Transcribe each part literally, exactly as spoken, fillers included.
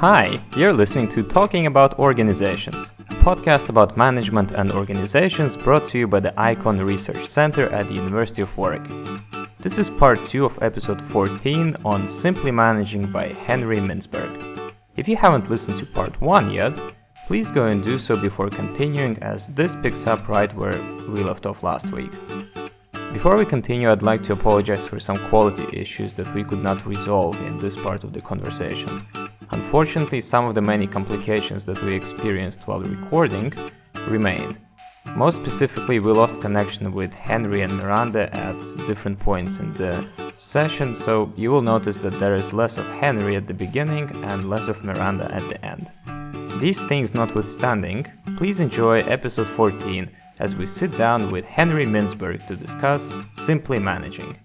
Hi, you're listening to Talking About Organizations, a podcast about management and organizations brought to you by the Icon Research Center at the University of Warwick. This is part two of episode fourteen on Simply Managing by Henry Mintzberg. If you haven't listened to part one yet, please go and do so before continuing, as this picks up right where we left off last week. Before we continue, I'd like to apologize for some quality issues that we could not resolve in this part of the conversation. Unfortunately, some of the many complications that we experienced while recording remained. Most specifically, we lost connection with Henry and Miranda at different points in the session, so you will notice that there is less of Henry at the beginning and less of Miranda at the end. These things notwithstanding, please enjoy episode fourteen as we sit down with Henry Mintzberg to discuss Simply Managing.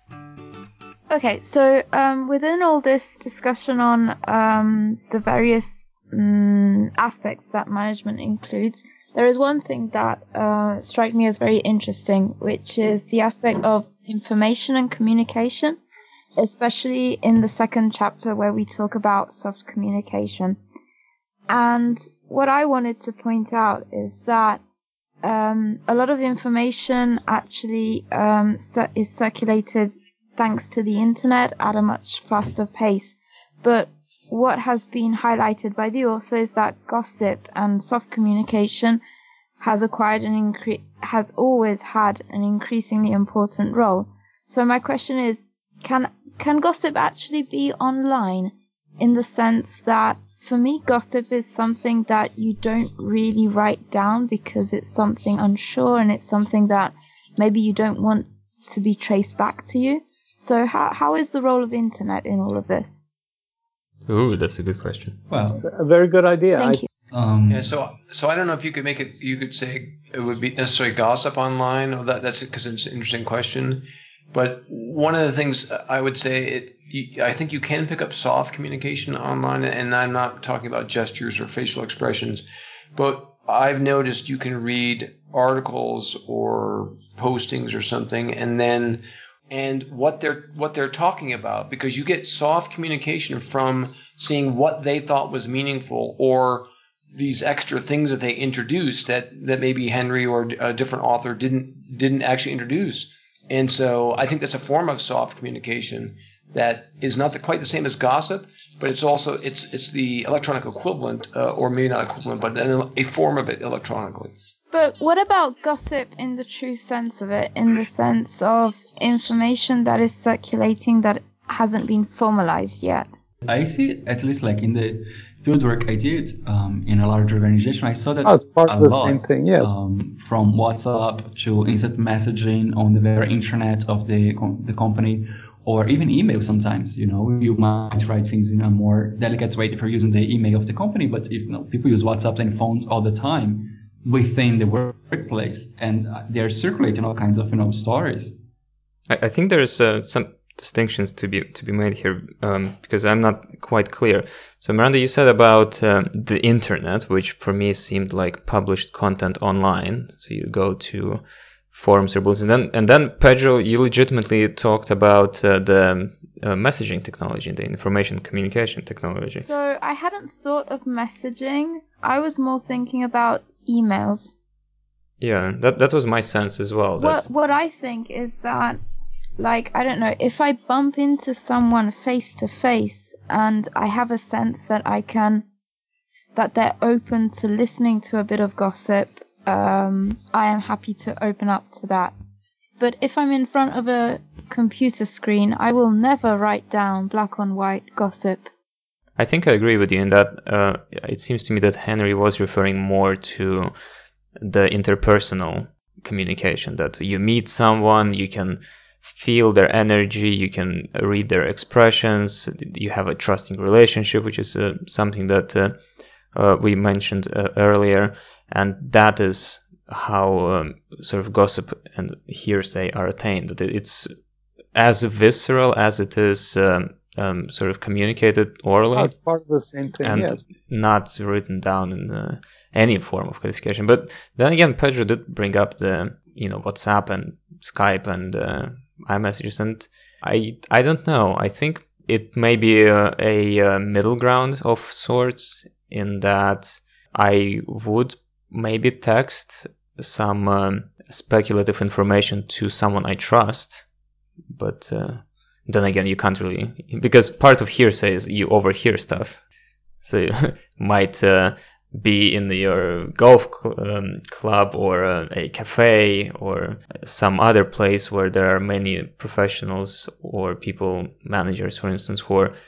Okay, so um, within all this discussion on um, the various um, aspects that management includes, there is one thing that uh, strikes me as very interesting, which is the aspect of information and communication, especially in the second chapter where we talk about soft communication. And what I wanted to point out is that um, a lot of information actually um, is circulated thanks to the internet at a much faster pace. But what has been highlighted by the author is that gossip and soft communication has acquired an incre- has always had an increasingly important role. So my question is, can can gossip actually be online, in the sense that, for me, gossip is something that you don't really write down because it's something unsure and it's something that maybe you don't want to be traced back to you. So how how is the role of internet in all of this? Ooh, that's a good question. Well, a very good idea. Thank I, you. Um, Yeah, so so I don't know if you could make it. You could say it would be necessarily gossip online. Or that that's because it's an interesting question. But one of the things I would say, it you, I think you can pick up soft communication online, and I'm not talking about gestures or facial expressions, but I've noticed you can read articles or postings or something, and then and what they're what they're talking about, because you get soft communication from seeing what they thought was meaningful, or these extra things that they introduced that, that maybe Henry or a different author didn't didn't actually introduce. And so I think that's a form of soft communication that is not the, quite the same as gossip, but it's also it's it's the electronic equivalent, uh, or maybe not equivalent, but a, a form of it electronically. But what about gossip in the true sense of it, in the sense of information that is circulating that hasn't been formalized yet? I see, at least like in the fieldwork I did um, in a large organization, I saw that oh, it's part a of the lot, same thing, yes. Um, from WhatsApp to instant messaging on the very intranet of the the company, or even email sometimes. You know, you might write things in a more delicate way if you're using the email of the company, but if you know, people use WhatsApp and phones all the time within the workplace, and they're circulating all kinds of, you know, stories. I, I think there's uh, some distinctions to be to be made here, um, because I'm not quite clear. So Miranda, you said about um, the internet, which for me seemed like published content online. So you go to forums or bulletins, and then and then Pedro, you legitimately talked about uh, the uh, messaging technology, the information communication technology. So I hadn't thought of messaging. I was more thinking about emails. Yeah, that that was my sense as well. What what I think is that, like, I don't know, if I bump into someone face to face and I have a sense that I can, that they're open to listening to a bit of gossip, um, I am happy to open up to that. But if I'm in front of a computer screen, I will never write down black on white gossip. I think I agree with you in that. Uh, it seems to me that Henry was referring more to the interpersonal communication, that you meet someone, you can feel their energy, you can read their expressions, you have a trusting relationship, which is uh, something that uh, uh, we mentioned uh, earlier, and that is how um, sort of gossip and hearsay are attained. That it's as visceral as it is um, um, sort of communicated orally. Oh, it's part of the same thing, and yes. not written down in uh, any form of codification. But then again, Pedro did bring up the, you know, WhatsApp and Skype and uh, iMessages, and I I don't know. I think it may be a, a, a middle ground of sorts, in that I would maybe text some um, speculative information to someone I trust, but uh, then again, you can't really, because part of hearsay is you overhear stuff. So you might uh, be in your golf cl- um, club or uh, a cafe or some other place where there are many professionals or people, managers, for instance, who are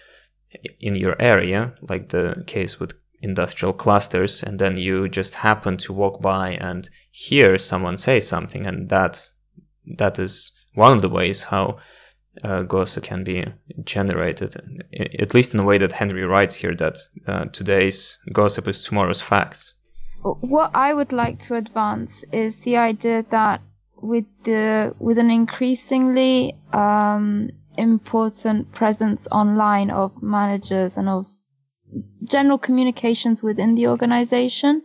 in your area, like the case with industrial clusters, and then you just happen to walk by and hear someone say something, and that that is one of the ways how uh, gossip can be generated, at least in the way that Henry writes here, that uh, today's gossip is tomorrow's facts. What I would like to advance is the idea that with the with an increasingly um, important presence online of managers and of general communications within the organization,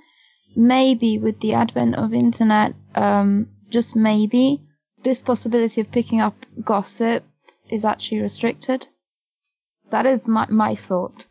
maybe with the advent of internet, um, just maybe, this possibility of picking up gossip is actually restricted. That is my, my thought.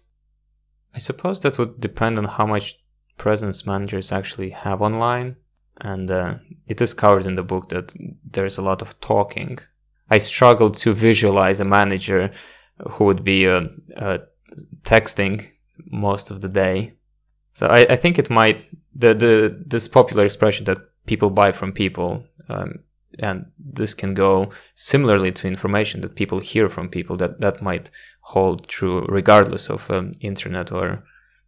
I suppose that would depend on how much presence managers actually have online, and uh, it is covered in the book that there's a lot of talking. I struggle to visualize a manager who would be uh, uh, texting most of the day. So I, I think it might, the, the this popular expression that people buy from people, um, and this can go similarly to information that people hear from people, that, that might hold true regardless of um, internet or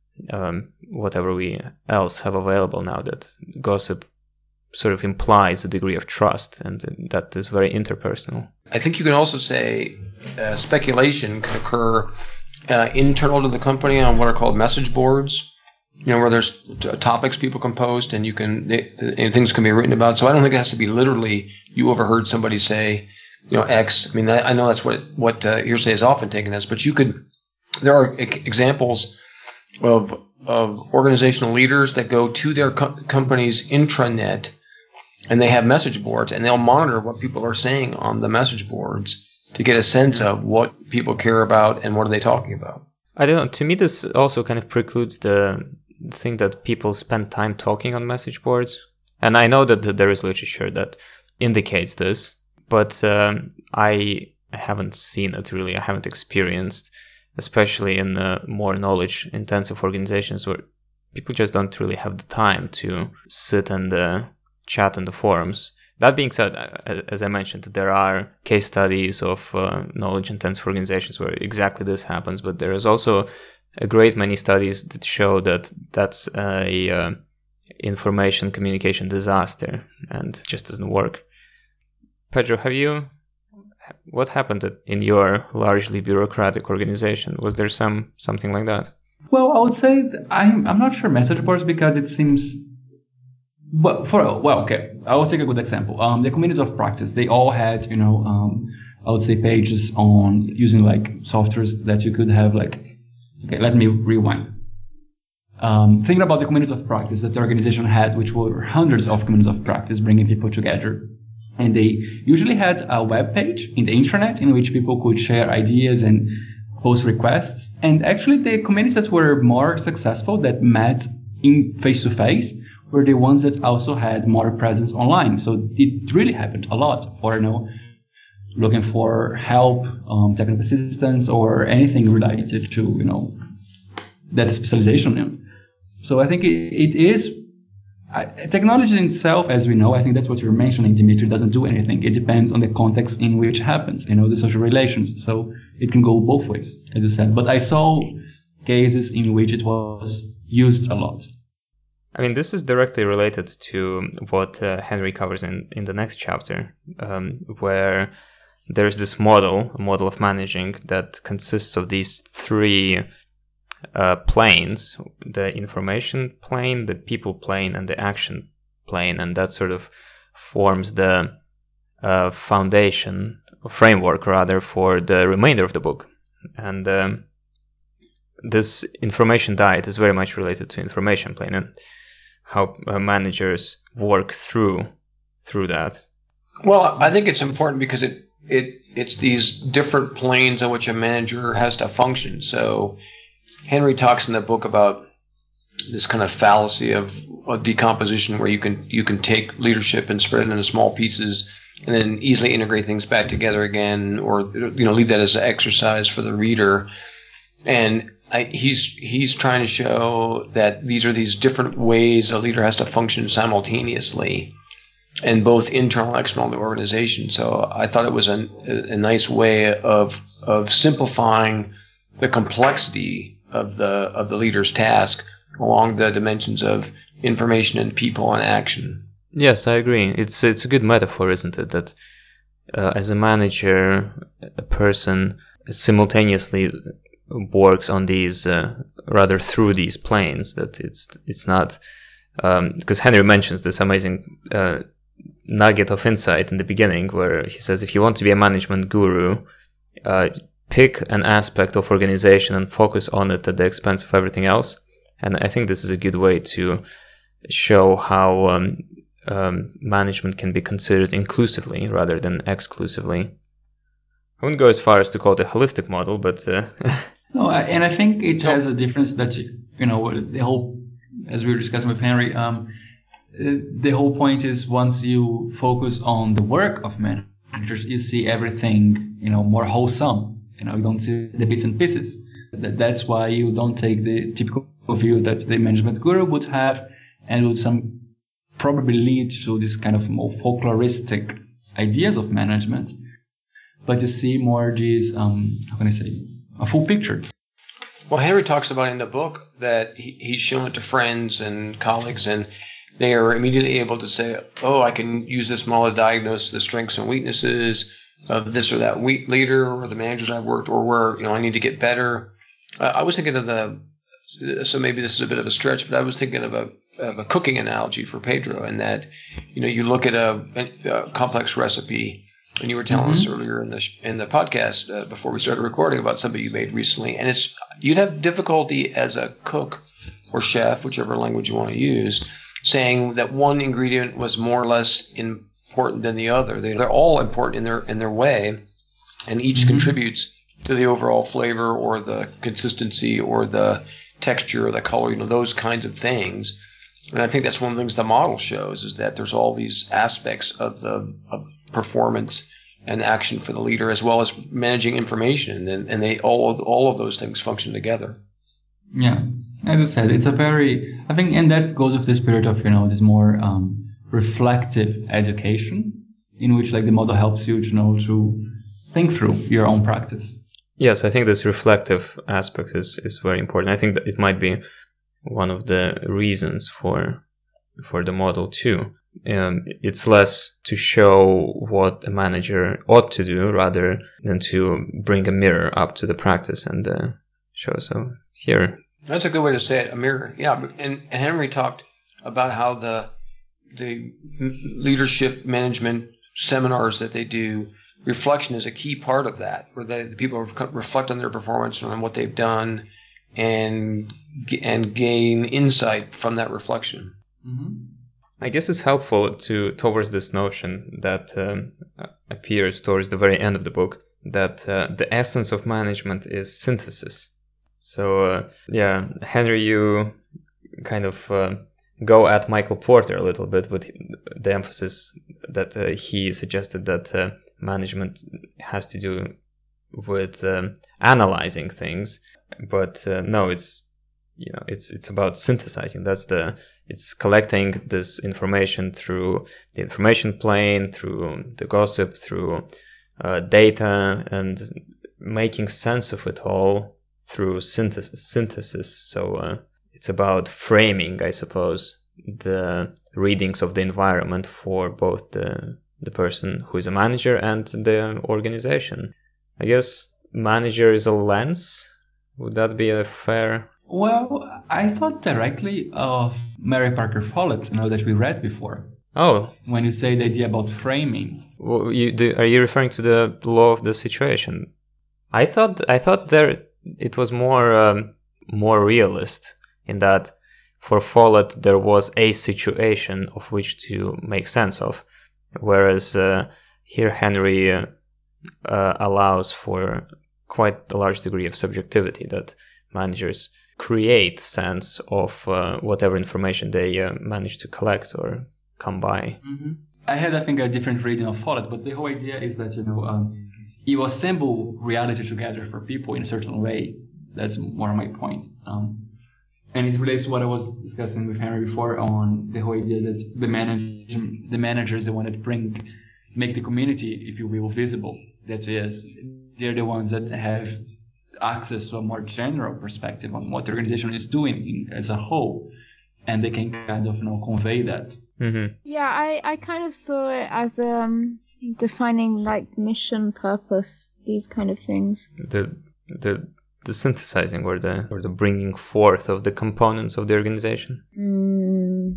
um, whatever we else have available now, that gossip sort of implies a degree of trust, and that is very interpersonal. I think you can also say uh, speculation can occur uh, internal to the company on what are called message boards, you know, where there's t- topics people can post and you can, they, and things can be written about. So I don't think it has to be literally you overheard somebody say, you know, X. I mean, I, I know that's what, what uh, hearsay is often taken as, but you could, there are e- examples of, of organizational leaders that go to their co- company's intranet, and they have message boards, and they'll monitor what people are saying on the message boards to get a sense of what people care about and what are they talking about. I don't know. To me, this also kind of precludes the thing that people spend time talking on message boards. And I know that there is literature that indicates this, but um, I haven't seen it really. I haven't experienced, especially in uh, more knowledge-intensive organizations where people just don't really have the time to sit and uh, chat on the forums. That being said, as I mentioned, there are case studies of uh, knowledge-intensive organizations where exactly this happens, but there is also a great many studies that show that that's a uh, information communication disaster and it just doesn't work. Pedro, have you, what happened in your largely bureaucratic organization? Was there some something like that? Well, I would say I'm I'm not sure message boards, because it seems. Well, for well, okay, I will take a good example. Um, the communities of practice, they all had, you know, um, I would say pages on using like softwares that you could have like. Okay, let me rewind. Um, thinking about the communities of practice that the organization had, which were hundreds of communities of practice bringing people together, and they usually had a web page in the intranet in which people could share ideas and post requests. And actually, the communities that were more successful, that met in face to face, were the ones that also had more presence online. So it really happened a lot for, you know, looking for help, um, technical assistance, or anything related to, you know, that specialization. You know. So I think it, it is, I, technology in itself, as we know, I think that's what you're mentioning, Dimitri, doesn't do anything. It depends on the context in which it happens, you know, the social relations. So it can go both ways, as you said. But I saw cases in which it was used a lot. I mean, this is directly related to what uh, Henry covers in, in the next chapter, um, where there's this model, a model of managing that consists of these three uh, planes, the information plane, the people plane, and the action plane, and that sort of forms the uh, foundation, framework rather, for the remainder of the book. And um, this information diet is very much related to information plane and how uh, managers work through through that. Well, I think it's important because it it it's these different planes on which a manager has to function. So Henry talks in the book about this kind of fallacy of, of decomposition, where you can you can take leadership and spread it into small pieces, and then easily integrate things back together again, or you know leave that as an exercise for the reader. And I, he's he's trying to show that these are these different ways a leader has to function simultaneously, and both internal and external to the organization. So I thought it was a, a nice way of of simplifying the complexity of the of the leader's task along the dimensions of information and people and action. Yes, I agree. It's it's a good metaphor, isn't it? That uh, as a manager, a person simultaneously works on these, uh, rather through these planes. That it's it's not because um, Henry mentions this amazing uh, nugget of insight in the beginning, where he says, if you want to be a management guru, uh, pick an aspect of organization and focus on it at the expense of everything else. And I think this is a good way to show how um, um, management can be considered inclusively rather than exclusively. I wouldn't go as far as to call it a holistic model, but uh, no, and I think it has a difference that you know the whole, as we were discussing with Henry, um, the whole point is once you focus on the work of managers, you see everything you know more wholesome. You know, you don't see the bits and pieces. That's why you don't take the typical view that the management guru would have, and would some probably lead to this kind of more folkloristic ideas of management. But you see more these, um, how can I say, a full picture. Well, Henry talks about in the book that he, he's shown it to friends and colleagues, and they are immediately able to say, oh, I can use this model to diagnose the strengths and weaknesses of this or that weak leader or the managers I've worked, or where, you know, I need to get better. Uh, I was thinking of the, so maybe this is a bit of a stretch, but I was thinking of a, of a cooking analogy for Pedro, in that, you know, you look at a, a complex recipe, and you were telling mm-hmm. us earlier in the in the podcast uh, before we started recording about something you made recently, and it's you'd have difficulty as a cook or chef, whichever language you want to use, saying that one ingredient was more or less important than the other. They, they're all important in their in their way, and each mm-hmm. contributes to the overall flavor or the consistency or the texture or the color, you know, those kinds of things. And I think that's one of the things the model shows, is that there's all these aspects of the of performance and action for the leader, as well as managing information, and, and they all of, all of those things function together. Yeah, as I said, it's a very, I think, and that goes with the spirit of, you know, this more um, reflective education, in which like the model helps you to know to think through your own practice. Yes, I think this reflective aspect is, is very important. I think that it might be one of the reasons for for the model too. Um, it's less to show what a manager ought to do rather than to bring a mirror up to the practice and uh, show. So here, that's a good way to say it, a mirror. Yeah, and, and Henry talked about how the the leadership management seminars that they do, reflection is a key part of that, where they, the people reflect on their performance and on what they've done, and and gain insight from that reflection. Mm-hmm. I guess it's helpful to towards this notion that um, appears towards the very end of the book, that uh, the essence of management is synthesis. So uh, yeah, Henry, you kind of uh, go at Michael Porter a little bit with the emphasis that uh, he suggested that uh, management has to do with um, analyzing things, but uh, no, it's you know it's it's about synthesizing. That's the it's collecting this information through the information plane, through the gossip, through uh, data, and making sense of it all through synthesis. synthesis. So uh, it's about framing, I suppose, the readings of the environment for both the the person who is a manager and the organization. I guess manager is a lens. Would that be a fair? Well, I thought directly of Mary Parker Follett, you know, that we read before. Oh. When you say the idea about framing. Well, you, do, are you referring to the law of the situation? I thought I thought there it was more um, more realist in that for Follett there was a situation of which to make sense of, whereas uh, here Henry uh, uh, allows for quite a large degree of subjectivity, that managers create sense of uh, whatever information they uh, manage to collect or come by. Mm-hmm. I had, I think, a different reading of Follett, but the whole idea is that, you know, um, you assemble reality together for people in a certain way. That's more my point. Um, and it relates to what I was discussing with Henry before on the whole idea that the manager, the manager is the one that bring, make the community, if you will, visible. That is, they're the ones that have access to a more general perspective on what the organization is doing as a whole, and they can kind of, you know, convey that. Mm-hmm. Yeah, I, I kind of saw it as um defining like mission, purpose, these kind of things. The the the synthesizing or the or the bringing forth of the components of the organization. Mm,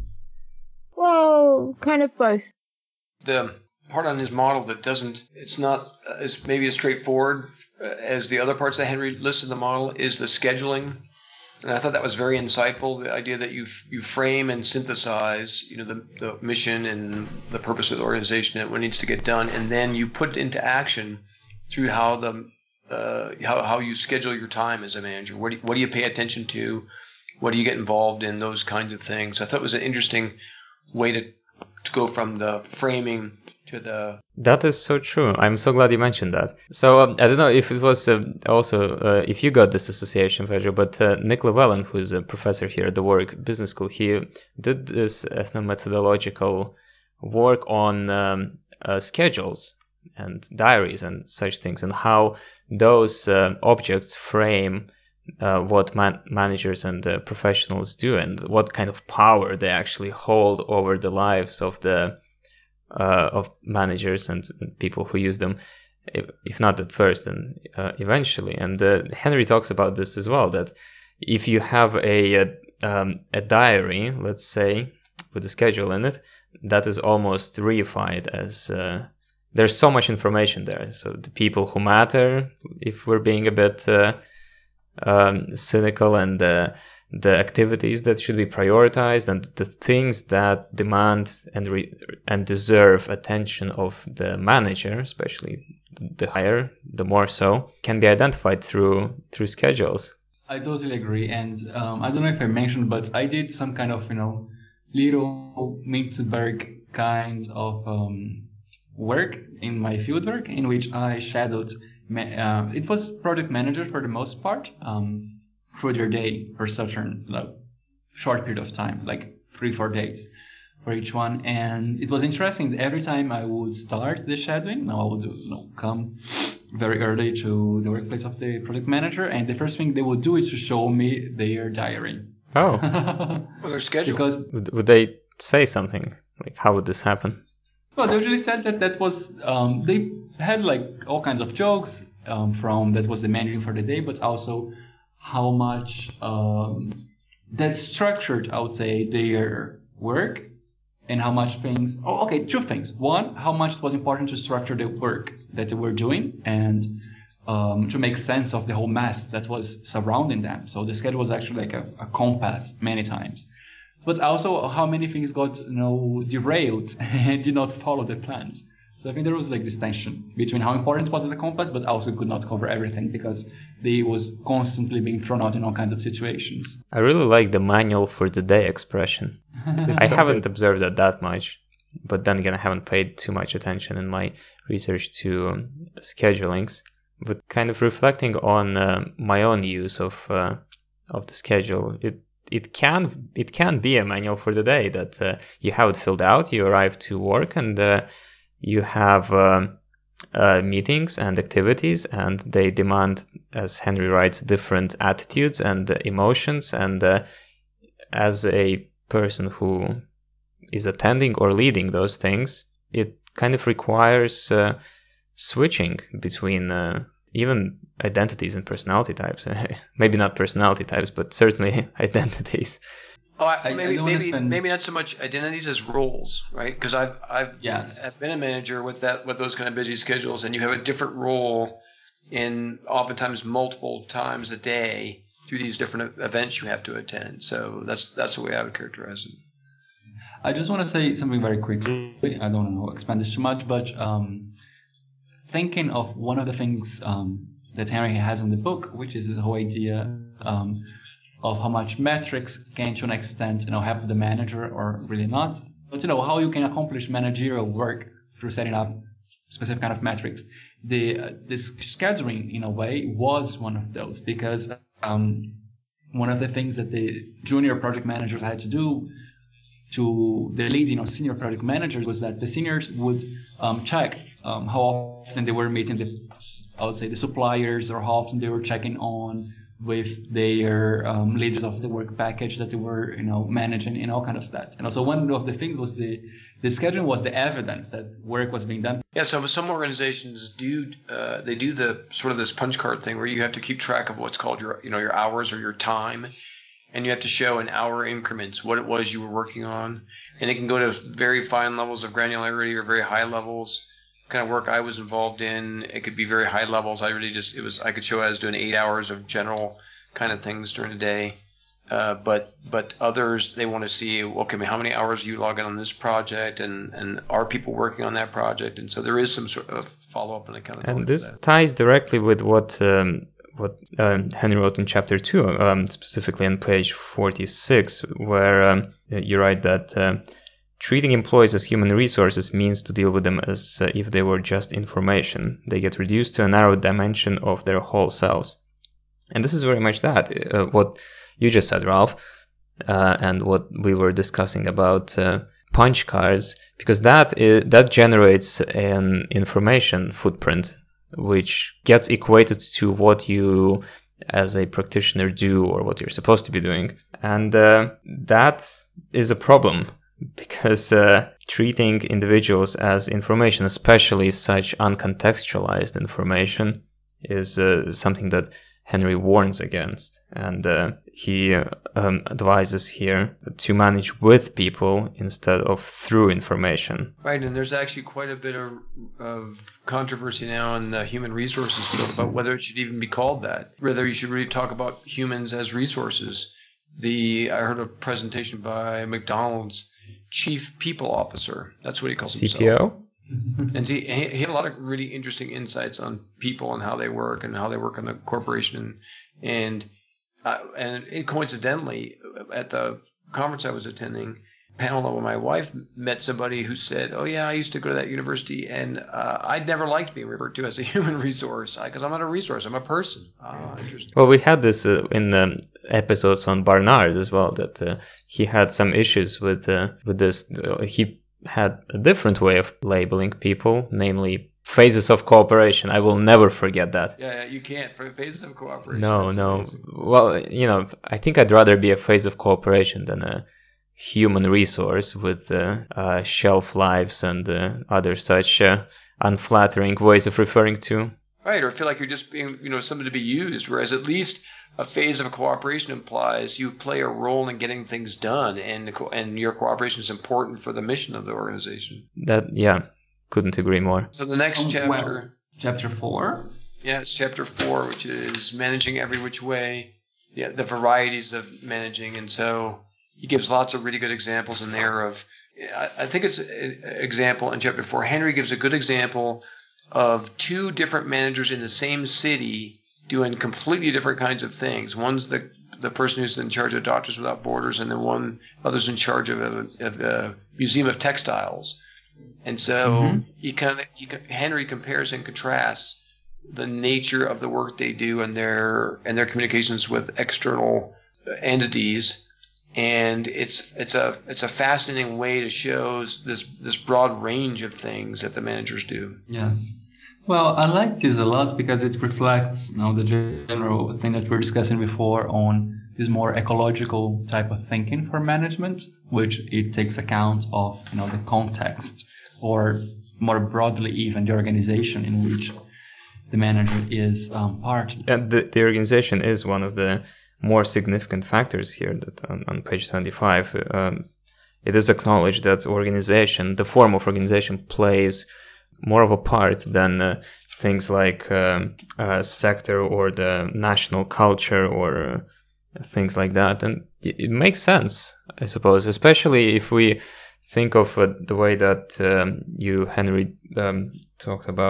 well, kind of both. The part on his model that doesn't, it's not as maybe as straightforward as the other parts that Henry listed in the model is the scheduling. And I thought that was very insightful, the idea that you you frame and synthesize, you know, the, the mission and the purpose of the organization and what needs to get done, and then you put it into action through how the uh, how how you schedule your time as a manager. What do you, what do you pay attention to? What do you get involved in? Those kinds of things. I thought it was an interesting way to to go from the framing to the... That is so true. I'm so glad you mentioned that. So um, I don't know if it was uh, also uh, if you got this association, Pedro, but uh, Nick Llewellyn, who's a professor here at the Warwick Business School, he did this ethnomethodological work on um, uh, schedules and diaries and such things, and how those uh, objects frame uh, what man- managers and uh, professionals do, and what kind of power they actually hold over the lives of the Uh, of managers and people who use them, if, if not at first, then uh, eventually. And uh, Henry talks about this as well, that if you have a a, um, a diary, let's say, with a schedule in it, that is almost reified as uh, there's so much information there. So the people who matter, if we're being a bit uh, um, cynical, and uh, the activities that should be prioritized, and the things that demand and re- and deserve attention of the manager, especially the higher, the more so, can be identified through through schedules. I totally agree, and um, I don't know if I mentioned, but I did some kind of, you know, little Mintzberg kind of um, work in my fieldwork, in which I shadowed. Ma- uh, it was project manager for the most part. Um, through their day for such a like, short period of time, like three, four days for each one. And it was interesting. Every time I would start the shadowing, now I would do, you know, come very early to the workplace of the project manager, and the first thing they would do is to show me their diary. Oh. Well, their schedule. Because would, would they say something? Like, how would this happen? Well, they usually said that that was, um, they had like all kinds of jokes um, from that was the managing for the day, but also how much um, that structured, I would say, their work, and how much things. Oh, okay, two things. One, how much it was important to structure the work that they were doing, and um, to make sense of the whole mess that was surrounding them. So the schedule was actually like a, a compass many times. But also how many things got, you know, derailed and did not follow the plans. So I think there was like this tension between how important was the compass, but also could not cover everything because they was constantly being thrown out in all kinds of situations. I really like the manual for the day expression. I haven't observed that that much, but then again, I haven't paid too much attention in my research to um, schedulings. But kind of reflecting on uh, my own use of uh, of the schedule, it it can it can be a manual for the day that uh, you have it filled out. You arrive to work and uh, you have um, uh, meetings and activities, and they demand, as Henry writes, different attitudes and uh, emotions. And uh, as a person who is attending or leading those things, it kind of requires uh, switching between uh, even identities and personality types. Maybe not personality types, but certainly identities. Oh, I, I- maybe I maybe understand. maybe not so much identities as roles, right? Because I've I've Yes. I've been a manager with that with those kind of busy schedules, and you have a different role in oftentimes multiple times a day through these different events you have to attend. So that's that's the way I would characterize it. I just want to say something very quickly. I don't want to expand this too much, but um, thinking of one of the things um, that Henry has in the book, which is this whole idea um, of how much metrics can, to an extent, you know, help the manager or really not. But you know how you can accomplish managerial work through setting up specific kind of metrics. The uh, this scheduling, in a way, was one of those, because um, one of the things that the junior project managers had to do to the lead, you know, senior project managers, was that the seniors would um, check um, how often they were meeting the, I would say, the suppliers, or how often they were checking on with their um, leaders of the work package that they were, you know, managing, and all kind of that. And also one of the things was the the scheduling was the evidence that work was being done. Yeah, so some organizations do uh, they do the sort of this punch card thing where you have to keep track of what's called your you know your hours or your time, and you have to show in hour increments what it was you were working on, and it can go to very fine levels of granularity or very high levels. Kind of work I was involved in, it could be very high levels. I really just it was I could show I was doing eight hours of general kind of things during the day. Uh, but but others, they want to see, okay, how many hours you log in on this project, and, and are people working on that project? And so there is some sort of follow-up and accountability. And this ties directly with what um, what um, Henry wrote in chapter two, um, specifically on page forty-six, where um, you write that uh, treating employees as human resources means to deal with them as uh, if they were just information. They get reduced to a narrow dimension of their whole selves. And this is very much that, uh, what you just said, Ralph, uh, and what we were discussing about uh, punch cards, because that is, that generates an information footprint, which gets equated to what you as a practitioner do, or what you're supposed to be doing. And uh, that is a problem, because uh, treating individuals as information, especially such uncontextualized information, is uh, something that Henry warns against, and uh, he uh, um, advises here to manage with people instead of through information. Right, and there's actually quite a bit of, of controversy now in the human resources field about whether it should even be called that, whether you should really talk about humans as resources. The I heard a presentation by McDonald's chief people officer. That's what he calls himself. C P O? And he, he had a lot of really interesting insights on people and how they work and how they work in a corporation. And uh, and it, coincidentally, at the conference I was attending, Pamela, when my wife met somebody who said, "Oh yeah, I used to go to that university, and uh, I'd never liked being referred to as a human resource because I'm not a resource, I'm a person." Ah, interesting. Well, we had this uh, in the episodes on Barnard as well, that uh, he had some issues with uh, with this. Uh, he had a different way of labeling people, namely phases of cooperation. I will never forget that. Yeah, yeah, you can't. For phases of cooperation. No, no. Amazing. Well, you know, I think I'd rather be a phase of cooperation than a human resource with uh, uh, shelf lives and uh, other such uh, unflattering ways of referring to. Right, or feel like you're just being, you know, something to be used, whereas at least a phase of cooperation implies you play a role in getting things done, and and your cooperation is important for the mission of the organization. That, yeah, couldn't agree more. So the next Oh, chapter... well, chapter four? Yeah, it's chapter four, which is managing every which way, yeah, the varieties of managing, and so he gives lots of really good examples in there of, I, I think it's an example in chapter four. Henry gives a good example of two different managers in the same city doing completely different kinds of things. One's the the person who's in charge of Doctors Without Borders, and then one other's in charge of a, of a museum of textiles. And so mm-hmm. he kind of he, Henry compares and contrasts the nature of the work they do and their and their communications with external entities. And it's it's a it's a fascinating way to show this this broad range of things that the managers do. Yes. Well, I like this a lot because it reflects, you know, the general thing that we were discussing before on this more ecological type of thinking for management, which it takes account of, you know, the context, or more broadly even the organization in which the manager is um, part. And the, the organization is one of the more significant factors here. That on, on page twenty-five, um, it is acknowledged that organization, the form of organization, plays more of a part than uh, things like um, uh, sector or the national culture or uh, things like that. And it, it makes sense, I suppose, especially if we think of uh, the way that um, you, Henry, um, talked about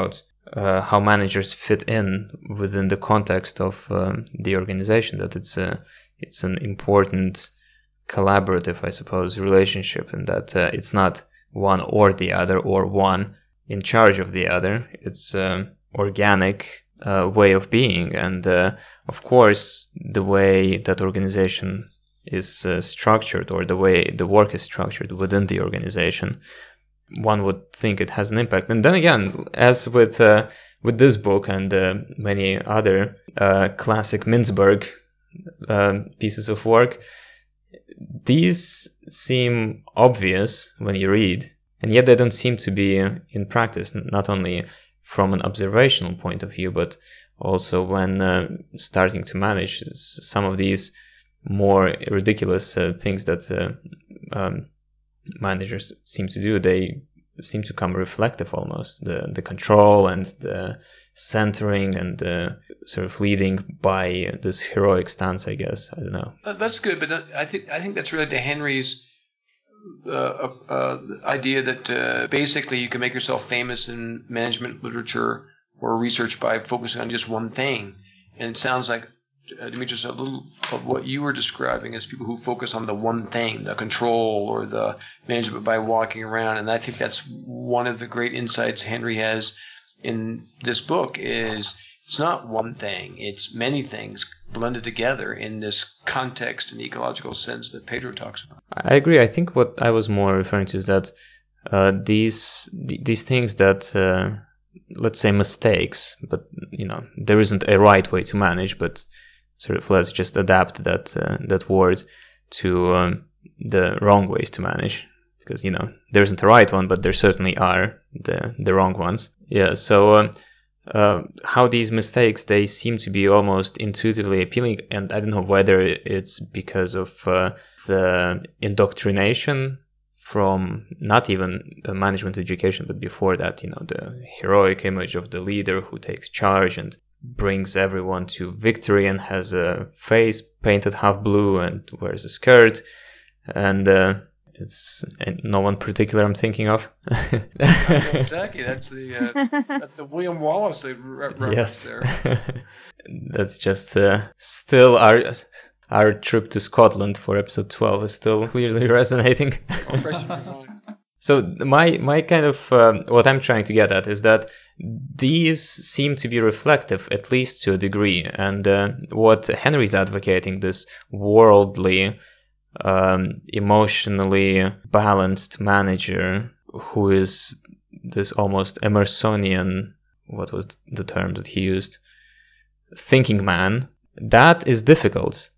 uh, how managers fit in within the context of um, the organization. That it's a it's an important collaborative, I suppose, relationship, and that uh, it's not one or the other, or one in charge of the other. It's an organic uh, way of being, and uh, of course, the way that organization is uh, structured, or the way the work is structured within the organization, one would think it has an impact. And then again, as with uh, with this book and uh, many other uh, classic Mintzberg uh, pieces of work, these seem obvious when you read, and yet they don't seem to be in practice, not only from an observational point of view, but also when uh, starting to manage some of these more ridiculous uh, things that uh, um, managers seem to do. They seem to come reflective almost, the the control and the centering and uh, sort of leading by this heroic stance, I guess. I don't know. Uh, that's good, but I think I think that's related to Henry's uh, uh, idea that uh, basically you can make yourself famous in management literature or research by focusing on just one thing. And it sounds like, uh, Demetrius, a little of what you were describing as people who focus on the one thing, the control or the management by walking around. And I think that's one of the great insights Henry has in this book is it's not one thing, it's many things blended together in this context and ecological sense that Pedro talks about. I agree. I think what I was more referring to is that uh, these th- these things that, uh, let's say mistakes, but you know, there isn't a right way to manage, but sort of let's just adapt that uh, that word to um, the wrong ways to manage, because you know there isn't a right one, but there certainly are the the wrong ones. Yeah. So um, uh, how these mistakes, they seem to be almost intuitively appealing, and I don't know whether it's because of uh, the indoctrination from not even the management education, but before that, you know, the heroic image of the leader who takes charge and brings everyone to victory and has a face painted half blue and wears a skirt, and uh, it's no one particular I'm thinking of. Exactly, that's the uh, that's the William Wallace re- reference yes. there. That's just uh, still our our trip to Scotland for episode twelve is still clearly resonating. Oh, fresh in your mind. So my my kind of um, what I'm trying to get at is that these seem to be reflective, at least to a degree, and uh, what Henry's advocating, this worldly, um, emotionally balanced manager who is this almost Emersonian, what was the term that he used, thinking man, that is difficult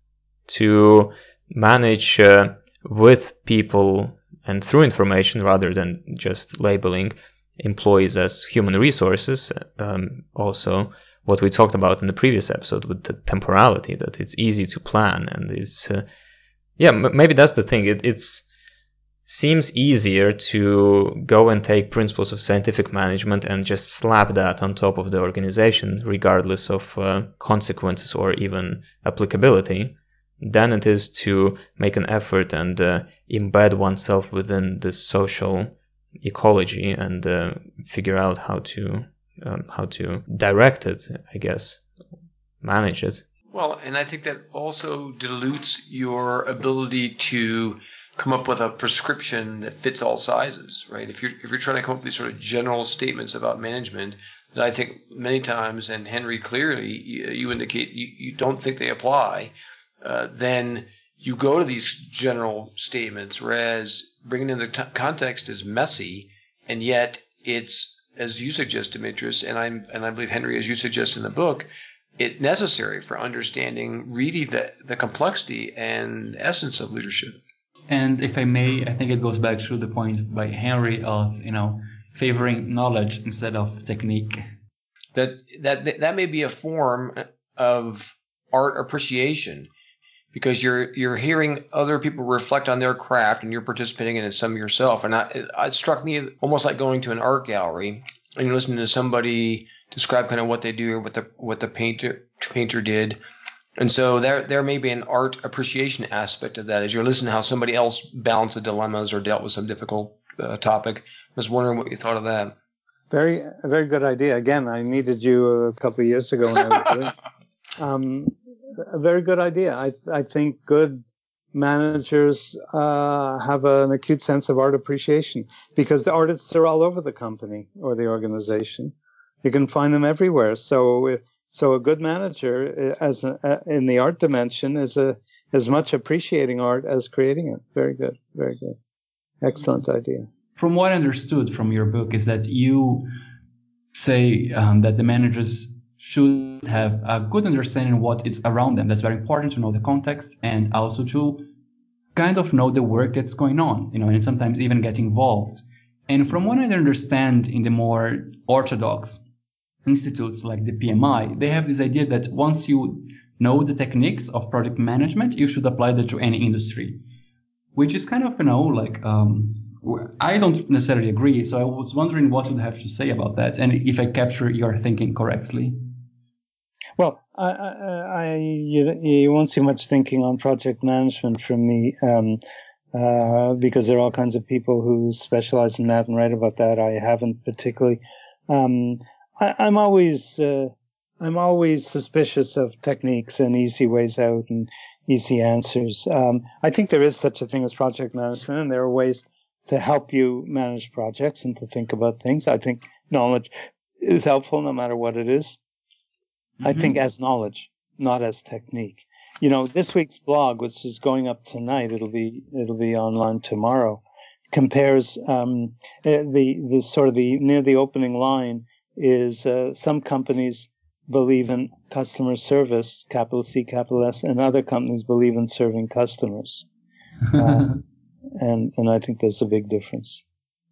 to manage uh, with people and through information rather than just labeling employees as human resources. Um, also, what we talked about in the previous episode with the temporality, that it's easy to plan, and it's uh, yeah, m- maybe that's the thing. It it's seems easier to go and take principles of scientific management and just slap that on top of the organization, regardless of uh, consequences or even applicability, than it is to make an effort and uh, embed oneself within this social ecology and uh, figure out how to um, how to direct it, I guess, manage it. Well, and I think that also dilutes your ability to come up with a prescription that fits all sizes, right? If you're if you're trying to come up with these sort of general statements about management that I think many times, and Henry clearly, you, you indicate you, you don't think they apply, uh, then you go to these general statements, whereas bringing in the t- context is messy, and yet it's, as you suggest, Demetrius, and I'm and I believe Henry, as you suggest in the book, it's necessary for understanding really the, the complexity and essence of leadership. And if I may, I think it goes back to the point by Henry of, you know, favoring knowledge instead of technique. That that that may be a form of art appreciation, because you're you're hearing other people reflect on their craft and you're participating in it some yourself. And I, it, it struck me almost like going to an art gallery and you're listening to somebody describe kind of what they do or what the what the painter painter did. And so there there may be an art appreciation aspect of that as you're listening to how somebody else balanced the dilemmas or dealt with some difficult uh, topic. I was wondering what you thought of that. Very, a very good idea. Again, I needed you a couple of years ago when I was doing. Um, a very good idea. I, I think good managers uh, have an acute sense of art appreciation because the artists are all over the company or the organization. You can find them everywhere. So, so a good manager, as a, in the art dimension, is a as much appreciating art as creating it. Very good, very good, excellent idea. From what I understood from your book is that you say um, that the managers should have a good understanding of what is around them. That's very important to know the context and also to kind of know the work that's going on, you know, and sometimes even get involved. And from what I understand in the more orthodox institutes like the P M I, they have this idea that once you know the techniques of project management, you should apply that to any industry, which is kind of, you know, like, um, I don't necessarily agree. So I was wondering what you would have to say about that and if I capture your thinking correctly. Well, I, I, I you, you won't see much thinking on project management from me, um, uh, because there are all kinds of people who specialize in that and write about that. I haven't particularly. Um, I, I'm always, uh, I'm always suspicious of techniques and easy ways out and easy answers. Um, I think there is such a thing as project management, and there are ways to help you manage projects and to think about things. I think knowledge is helpful no matter what it is. Mm-hmm. I think as knowledge, not as technique. You know, this week's blog, which is going up tonight, it'll be it'll be online tomorrow, compares um, the the sort of the near the opening line is uh, some companies believe in customer service, capital C, capital S, and other companies believe in serving customers. Uh, and and I think there's a big difference.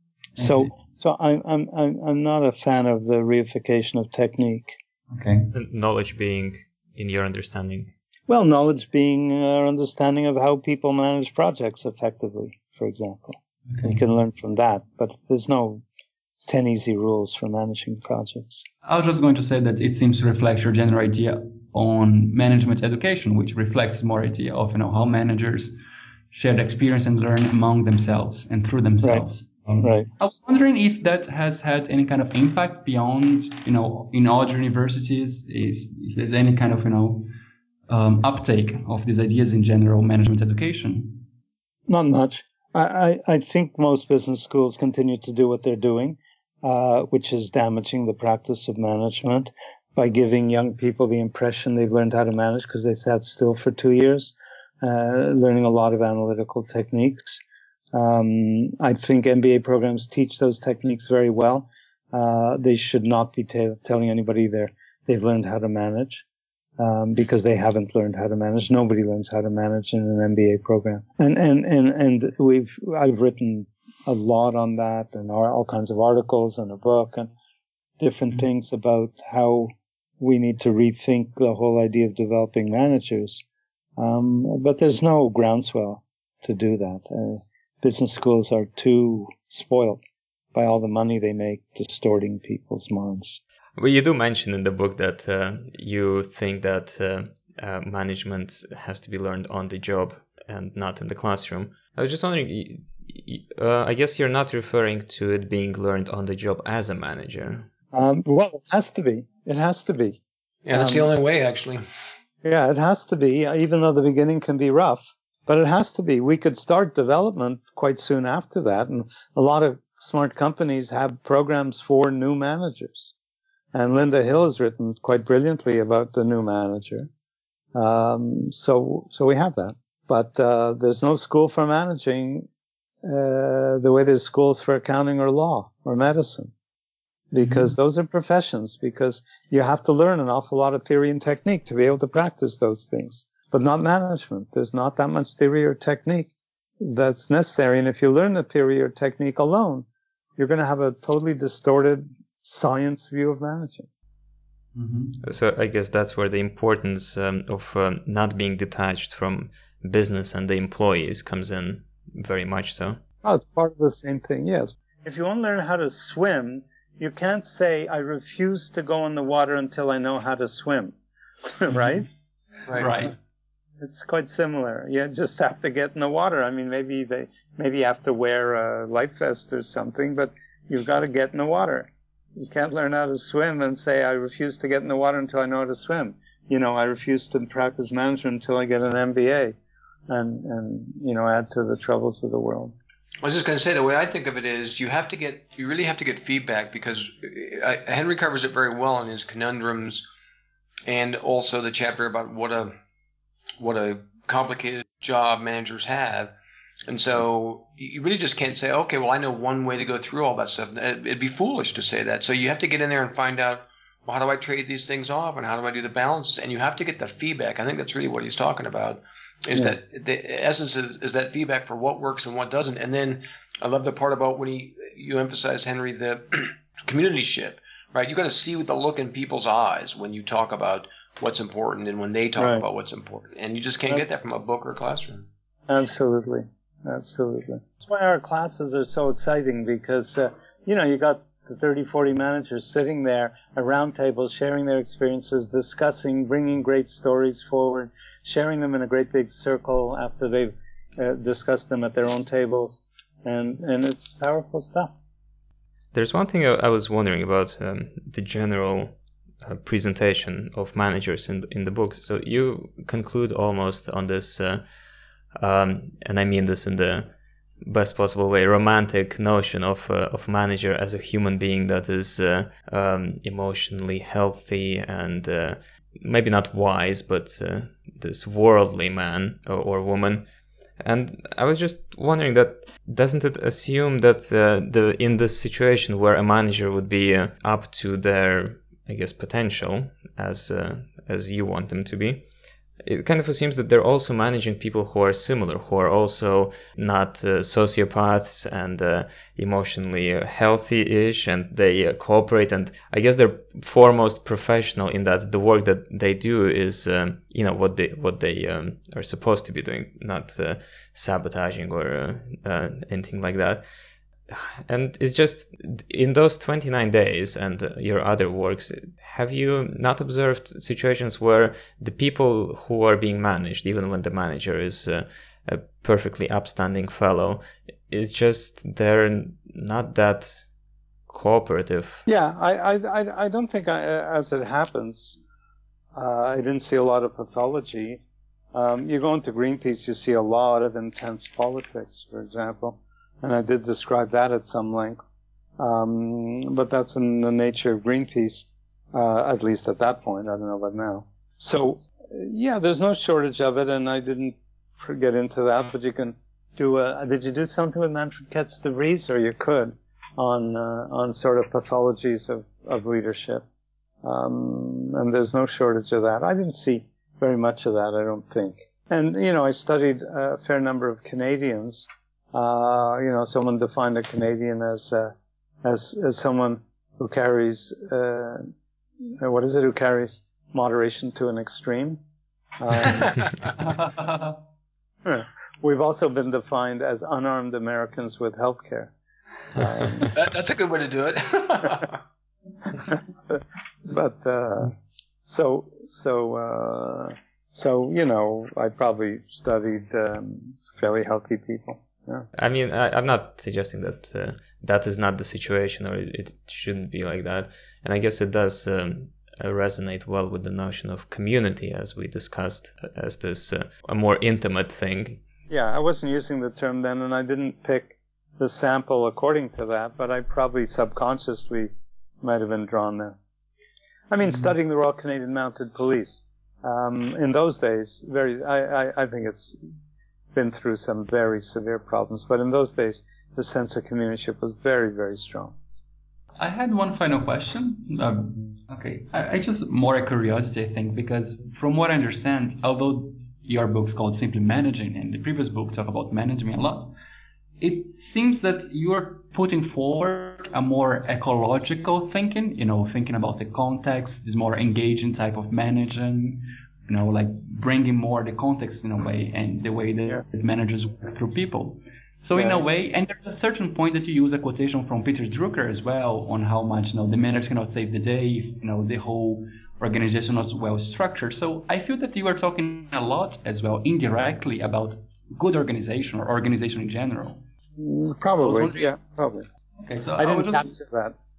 So okay. so I'm I'm I'm I'm not a fan of the reification of technique. Okay. Knowledge being, in your understanding? Well, knowledge being our understanding of how people manage projects effectively, for example. Okay. You can learn from that, but there's no ten easy rules for managing projects. I was just going to say that it seems to reflect your general idea on management education, which reflects more idea of, you know, how managers share the experience and learn among themselves and through themselves. Right. Um, right. I was wondering if that has had any kind of impact beyond, you know, in other universities. Is if there's any kind of, you know, um, uptake of these ideas in general management education? Not much. I, I, I think most business schools continue to do what they're doing, uh, which is damaging the practice of management by giving young people the impression they've learned how to manage because they sat still for two years, uh, learning a lot of analytical techniques. Um, I think M B A programs teach those techniques very well. Uh, they should not be t- telling anybody they're, they've learned how to manage, um, because they haven't learned how to manage. Nobody learns how to manage in an M B A program. And, and, and, and we've, I've written a lot on that and all kinds of articles and a book and different mm-hmm. things about how we need to rethink the whole idea of developing managers. Um, but there's no groundswell to do that. Uh, Business schools are too spoiled by all the money they make distorting people's minds. Well, you do mention in the book that uh, you think that uh, uh, management has to be learned on the job and not in the classroom. I was just wondering, uh, I guess you're not referring to it being learned on the job as a manager. Um, well, it has to be. It has to be. Yeah, that's um, the only way, actually. Yeah, it has to be, even though the beginning can be rough. But it has to be. We could start development quite soon after that. And a lot of smart companies have programs for new managers. And Linda Hill has written quite brilliantly about the new manager. Um, so, so we have that. But, uh, there's no school for managing, uh, the way there's schools for accounting or law or medicine. Because mm-hmm. those are professions, because you have to learn an awful lot of theory and technique to be able to practice those things. But not management. There's not that much theory or technique that's necessary. And if you learn the theory or technique alone, you're going to have a totally distorted science view of managing. Mm-hmm. So I guess that's where the importance um, of um, not being detached from business and the employees comes in very much so. Oh, it's part of the same thing, yes. If you want to learn how to swim, you can't say, I refuse to go in the water until I know how to swim, right? Right. Right. It's quite similar. You just have to get in the water. I mean, maybe they, maybe you have to wear a life vest or something, but you've got to get in the water. You can't learn how to swim and say, I refuse to get in the water until I know how to swim. You know, I refuse to practice management until I get an M B A and, and you know, add to the troubles of the world. I was just going to say, the way I think of it is you have to get, you really have to get feedback, because I, Henry covers it very well in his Conundrums, and also the chapter about what a what a complicated job managers have. And so you really just can't say, okay, well, I know one way to go through all that stuff. It'd be foolish to say that. So you have to get in there and find out, well, how do I trade these things off, and how do I do the balances? And you have to get the feedback. I think that's really what he's talking about, is yeah. that the essence is, is that feedback for what works and what doesn't. And then I love the part about when he, you emphasize, Henry, the community ship, right? You got to see with the look in people's eyes when you talk about what's important and when they talk right. about what's important. And you just can't get that from a book or a classroom. Absolutely. Absolutely. That's why our classes are so exciting, because, uh, you know, you got the thirty, forty managers sitting there around tables, sharing their experiences, discussing, bringing great stories forward, sharing them in a great big circle after they've uh, discussed them at their own tables. And, and it's powerful stuff. There's one thing I, I was wondering about um, the general uh, presentation of managers in, in the books. So you conclude almost on this uh, Um, and I mean this in the best possible way, romantic notion of uh, of manager as a human being that is uh, um, emotionally healthy and uh, maybe not wise, but uh, this worldly man or, or woman. And I was just wondering, that doesn't it assume that uh, the in this situation where a manager would be uh, up to their, I guess, potential as uh, as you want them to be, it kind of assumes that they're also managing people who are similar, who are also not uh, sociopaths and uh, emotionally uh, healthy-ish, and they uh, cooperate. And I guess they're foremost professional in that the work that they do is, um, you know, what they what they um, are supposed to be doing, not uh, sabotaging or uh, uh, anything like that. And it's just, in those twenty-nine days and uh, your other works, have you not observed situations where the people who are being managed, even when the manager is uh, a perfectly upstanding fellow, is just they're not that cooperative? Yeah, I I, I don't think, I, as it happens, uh, I didn't see a lot of pathology. Um, you go into Greenpeace, you see a lot of intense politics, for example. And I did describe that at some length. Um, but that's in the nature of Greenpeace, uh, at least at that point. I don't know about now. So, yeah, there's no shortage of it, and I didn't get into that, but you can do a, did you do something with Manfred Ketz de Vries, or you could, on, uh, on sort of pathologies of, of leadership. Um, and there's no shortage of that. I didn't see very much of that, I don't think. And, you know, I studied a fair number of Canadians. Uh, you know, someone defined a Canadian as, uh, as, as someone who carries, uh, what is it, who carries moderation to an extreme. Um, we've also been defined as unarmed Americans with health care. Um, that, that's a good way to do it. but, uh, so, so, uh, so, you know, I probably studied, um, fairly healthy people. Yeah. I mean, I, I'm not suggesting that uh, that is not the situation, or it, it shouldn't be like that. And I guess it does um, uh, resonate well with the notion of community, as we discussed, as this uh, a more intimate thing. Yeah, I wasn't using the term then, and I didn't pick the sample according to that, but I probably subconsciously might have been drawn there. I mean, mm-hmm. studying the Royal Canadian Mounted Police, um, in those days, very, I, I, I think it's been through some very severe problems, but in those days the sense of community was very, very strong. I had one final question. Um, okay, I, I just more a curiosity, I think, because from what I understand, although your book's called Simply Managing and the previous book talk about managing a lot, it seems that you are putting forward a more ecological thinking, you know, thinking about the context, this more engaging type of managing, you know, like bringing more the context in a way, and the way that yeah. managers work through people. So yeah. in a way, and there's a certain point that you use a quotation from Peter Drucker as well on how much, you know, the manager cannot save the day if, you know, the whole organization was well structured. So I feel that you are talking a lot as well indirectly about good organization or organization in general. Probably, so yeah, probably. Okay, so I didn't I just... capture that.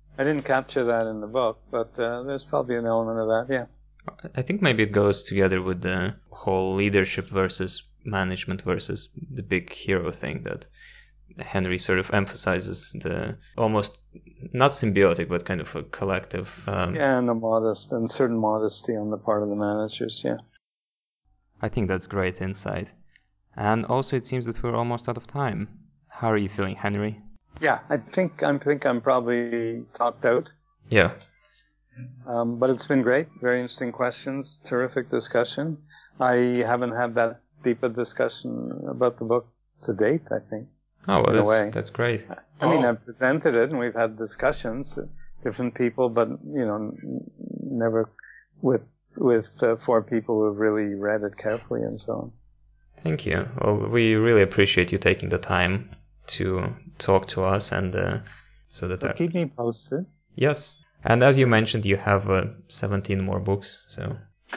I didn't capture that in the book, but uh, there's probably an element of that, yeah. I think maybe it goes together with the whole leadership versus management versus the big hero thing that Henry sort of emphasizes, the almost not symbiotic but kind of a collective. Um, yeah, and the modest and certain modesty on the part of the managers, yeah. I think that's great insight. And also it seems that we're almost out of time. How are you feeling, Henry? Yeah, I think I think I'm probably talked out. Yeah. Um, but it's been great. Very interesting questions. Terrific discussion. I haven't had that deep a discussion about the book to date, I think. Oh, well, in that's, a way. that's great. I mean, Oh. I've presented it and we've had discussions, different people, but, you know, never with with uh, four people who've really read it carefully and so on. Thank you. Well, we really appreciate you taking the time to talk to us, and uh, so that So I... keep me posted. Yes. And as you mentioned, you have uh, seventeen more books, so...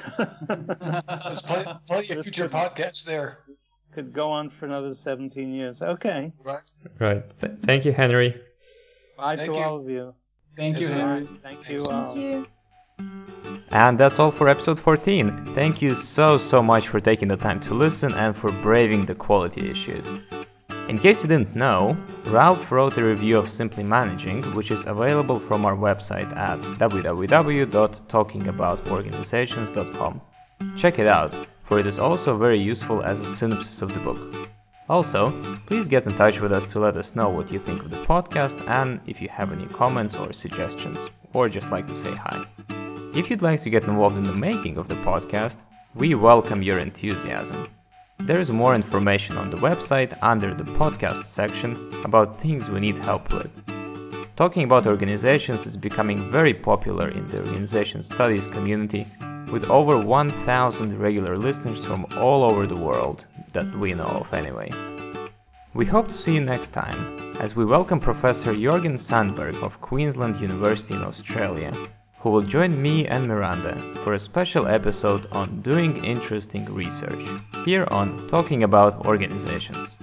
There's plenty, plenty of future podcasts there. Could go on for another seventeen years. Okay. Right. Right. Th- thank you, Henry. Bye Thank to you. all of you. Thank you, Yes, Henry. Thank you all. Thank you. And that's all for episode fourteen. Thank you so, so much for taking the time to listen and for braving the quality issues. In case you didn't know, Ralph wrote a review of Simply Managing, which is available from our website at w w w dot talking about organizations dot com. Check it out, for it is also very useful as a synopsis of the book. Also, please get in touch with us to let us know what you think of the podcast and if you have any comments or suggestions, or just like to say hi. If you'd like to get involved in the making of the podcast, we welcome your enthusiasm. There is more information on the website under the podcast section about things we need help with. Talking about organizations is becoming very popular in the organization studies community, with over one thousand regular listeners from all over the world, that we know of anyway. We hope to see you next time, as we welcome Professor Jorgen Sandberg of Queensland University in Australia, who will join me and Miranda for a special episode on doing interesting research, here on Talking About Organizations.